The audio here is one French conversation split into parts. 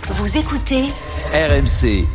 Vous écoutez RMC.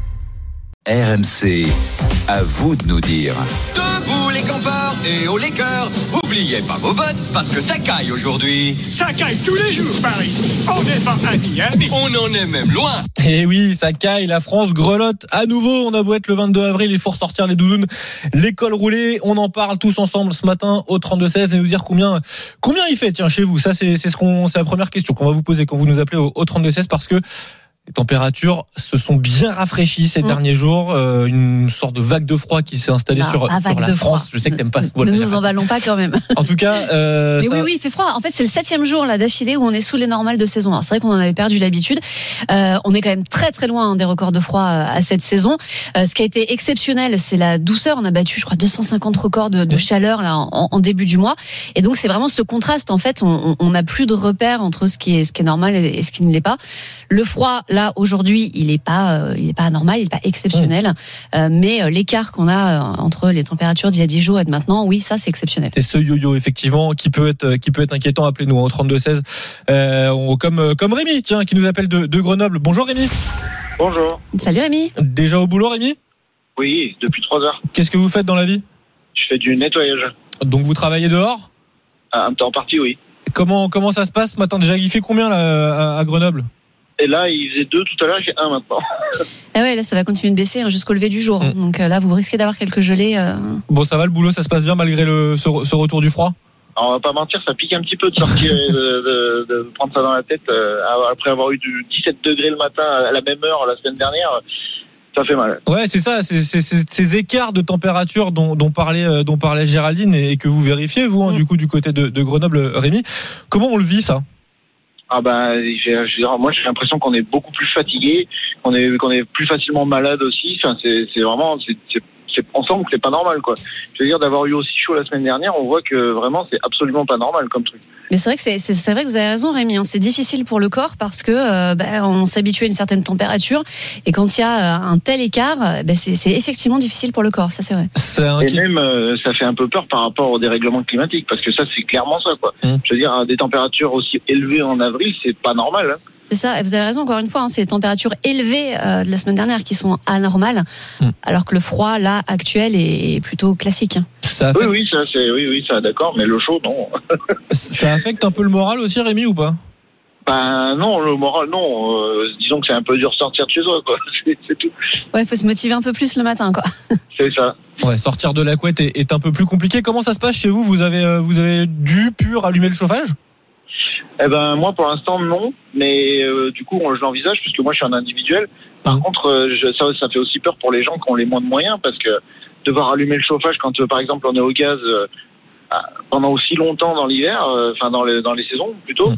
RMC, à vous de nous dire. Debout les campeurs et haut les cœurs. Oubliez pas vos bottes parce que ça caille aujourd'hui. Ça caille tous les jours par ici. On n'est pas à Miami. On en est même loin. Et oui, ça caille, la France grelotte à nouveau. On a beau être le 22 avril, il faut ressortir les doudounes, l'école roulée. On en parle tous ensemble ce matin au 32-16 et nous dire combien il fait, tiens, chez vous. Ça, c'est la première question qu'on va vous poser quand vous nous appelez au 32-16 parce que les températures se sont bien rafraîchies ces derniers jours. Une sorte de vague de froid qui s'est installée sur la France. Je sais que t'aimes pas ce mot. Ne nous emballons pas quand même. En tout cas, mais oui, il fait froid. En fait, c'est le 7e jour là d'affilée où on est sous les normales de saison. Alors, c'est vrai qu'on en avait perdu l'habitude. On est quand même très très loin des records de froid à cette saison. Ce qui a été exceptionnel, c'est la douceur. On a battu, je crois, 250 records de chaleur là en début du mois. Et donc, c'est vraiment ce contraste. En fait, on n'a plus de repères entre ce qui est normal et ce qui ne l'est pas. Le froid, là, aujourd'hui, il est pas anormal, il est pas exceptionnel. Mais l'écart qu'on a entre les températures d'il y a 10 jours et de maintenant, oui, ça, c'est exceptionnel. C'est ce yo-yo, effectivement, qui peut être inquiétant. Appelez-nous au 32-16. Comme Rémi, tiens, qui nous appelle de Grenoble. Bonjour Rémi. Bonjour. Salut Rémi. Déjà au boulot, Rémi ? Oui, depuis 3 heures. Qu'est-ce que vous faites dans la vie ? Je fais du nettoyage. Donc vous travaillez dehors ? En partie, oui. Comment ça se passe ce matin ? Déjà, il fait combien là à Grenoble ? Et là, il faisait 2 tout à l'heure, il fait 1 maintenant. Ah ouais, là, ça va continuer de baisser jusqu'au lever du jour. Donc là, vous risquez d'avoir quelques gelées. Bon, ça va, le boulot, ça se passe bien malgré ce retour du froid ? Alors, on va pas mentir, ça pique un petit peu de sortir et de prendre ça dans la tête. Après avoir eu du 17 degrés le matin à la même heure la semaine dernière, ça fait mal. Ouais, c'est ça, c'est ces écarts de température dont parlait Géraldine et que vous vérifiez, vous, du coup, du côté de Grenoble, Rémi. Comment on le vit, ça ? Ah moi j'ai l'impression qu'on est beaucoup plus fatigué, qu'on est plus facilement malade aussi. Enfin c'est vraiment on sent que c'est pas normal quoi. Je veux dire d'avoir eu aussi chaud la semaine dernière, on voit que vraiment c'est absolument pas normal comme truc. Mais c'est vrai que c'est vrai que vous avez raison Rémi, c'est difficile pour le corps parce que on s'habitue à une certaine température et quand il y a un tel écart, c'est effectivement difficile pour le corps, ça c'est vrai. Et même ça fait un peu peur par rapport au dérèglement climatique parce que ça c'est clairement ça quoi. Je veux dire des températures aussi élevées en avril, c'est pas normal hein. C'est ça, et vous avez raison encore une fois, c'est les températures élevées de la semaine dernière qui sont anormales, alors que le froid là actuel est plutôt classique. Oui, ça d'accord, mais le chaud non. Ça affecte un peu le moral aussi, Rémi, ou pas ? Non, le moral non. Disons que c'est un peu dur de sortir de chez soi, quoi. C'est tout. Ouais, faut se motiver un peu plus le matin, quoi. C'est ça. Ouais, sortir de la couette est un peu plus compliqué. Comment ça se passe chez vous ? Vous avez pu rallumer le chauffage ? Eh ben moi pour l'instant non, mais du coup je l'envisage puisque moi je suis un individuel. Par contre ça fait aussi peur pour les gens qui ont les moins de moyens parce que devoir allumer le chauffage quand par exemple on est au gaz pendant aussi longtemps dans l'hiver, dans les saisons plutôt,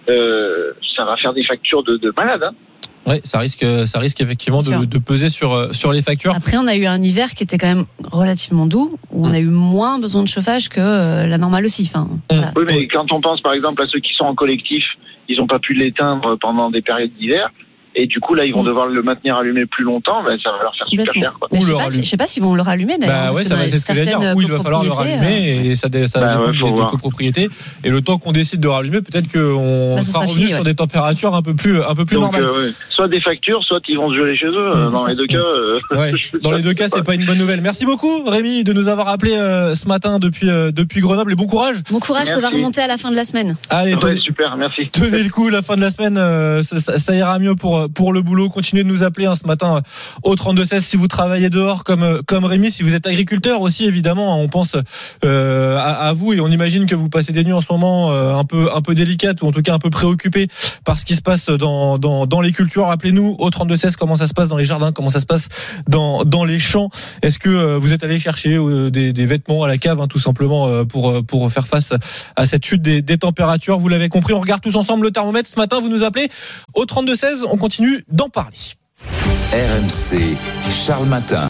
ça va faire des factures de malade. Hein. Ouais, ça risque effectivement de peser sur les factures. Après, on a eu un hiver qui était quand même relativement doux, où on a eu moins besoin de chauffage que la normale aussi. Voilà. Oui, mais quand on pense par exemple à ceux qui sont en collectif, ils n'ont pas pu l'éteindre pendant des périodes d'hiver. Et du coup, là, ils vont devoir le maintenir allumé plus longtemps. Ça va leur faire super cher. Quoi. Je sais pas s'ils vont le rallumer d'ailleurs. Ouais, c'est ce que j'allais dire. Ou il va falloir le rallumer et ça dépend des copropriétés. Et le temps qu'on décide de rallumer, peut-être qu'on sera revenu sur des températures un peu plus normales. Soit des factures, soit ils vont se geler chez eux. Dans les deux cas. Dans les deux cas, c'est pas une bonne nouvelle. Merci beaucoup, Rémi, de nous avoir appelé ce matin depuis Grenoble. Et bon courage. Bon courage, ça va remonter à la fin de la semaine. Allez, super, merci. Tenez le coup, la fin de la semaine, ça ira mieux pour le boulot. Continuez de nous appeler ce matin au 32-16 si vous travaillez dehors comme Rémi, si vous êtes agriculteur aussi évidemment, on pense à vous et on imagine que vous passez des nuits en ce moment un peu délicates ou en tout cas un peu préoccupés par ce qui se passe dans les cultures. Appelez-nous au 32-16 comment ça se passe dans les jardins, comment ça se passe dans les champs. Est-ce que vous êtes allé chercher des vêtements à la cave tout simplement pour faire face à cette chute des températures? Vous l'avez compris, on regarde tous ensemble le thermomètre ce matin, vous nous appelez au 32-16, on continue d'en parler. RMC, Charles Matin.